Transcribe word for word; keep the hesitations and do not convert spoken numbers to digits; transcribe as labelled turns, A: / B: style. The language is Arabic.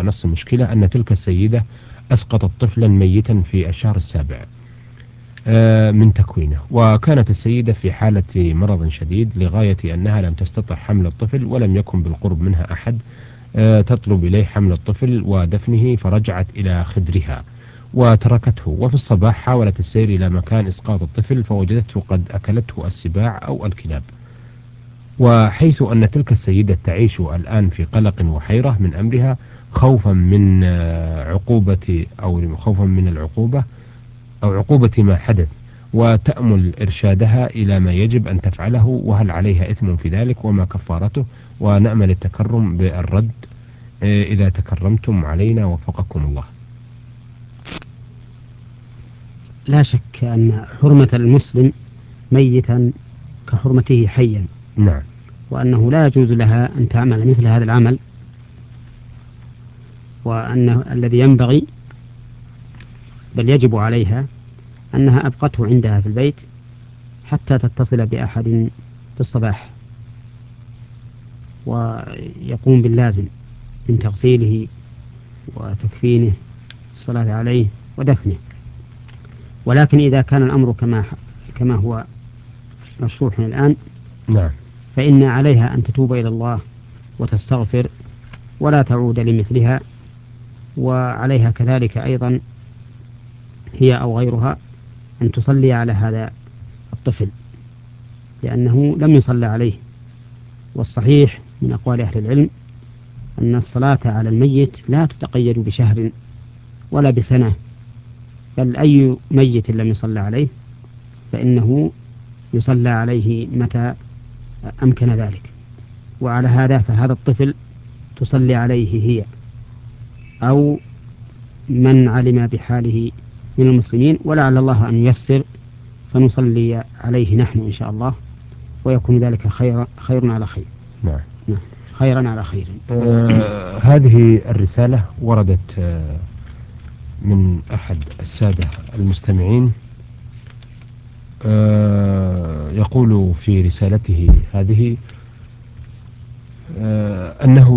A: نص المشكلة أن تلك السيدة أسقطت طفلا ميتا في الشهر السابع من تكوينه، وكانت السيدة في حالة مرض شديد لغاية أنها لم تستطع حمل الطفل، ولم يكن بالقرب منها أحد تطلب إليه حمل الطفل ودفنه، فرجعت إلى خدرها وتركته. وفي الصباح حاولت السير إلى مكان إسقاط الطفل فوجدته قد أكلته السباع أو الكلاب. وحيث أن تلك السيدة تعيش الآن في قلق وحيرة من أمرها، خوفا من عقوبة أو خوفا من العقوبة أو عقوبة ما حدث، وتأمل إرشادها إلى ما يجب أن تفعله، وهل عليها إثم في ذلك وما كفارته، ونأمل التكرم بالرد إذا تكرمتم علينا وفقكم الله.
B: لا شك أن حرمة المسلم ميتا كحرمته حيا.
A: نعم.
B: وأنه لا يجوز لها أن تعمل مثل هذا العمل، وأنه الذي ينبغي بل يجب عليها أنها أبقته عندها في البيت حتى تتصل بأحد في الصباح ويقوم باللازم من تغسيله وتكفينه الصلاة عليه ودفنه. ولكن إذا كان الأمر كما كما هو مشروح الآن،
A: نعم،
B: فإن عليها أن تتوب إلى الله وتستغفر ولا تعود لمثلها. وعليها كذلك أيضا هي أو غيرها أن تصلي على هذا الطفل، لأنه لم يصلى عليه. والصحيح من أقوال أهل العلم أن الصلاة على الميت لا تتقيد بشهر ولا بسنة، بل أي ميت لم يصلى عليه فإنه يصلى عليه متى أمكن ذلك. وعلى هذا فهذا الطفل تصلي عليه هي أو من علم بحاله من المسلمين، ولعل الله أن ييسر فنصلي عليه نحن إن شاء الله، ويكون ذلك خير خير على خير.
A: نعم.
B: نعم. خيرا على خير.
A: آه هذه الرسالة وردت آه من أحد السادة المستمعين، آه يقول في رسالته هذه آه أنه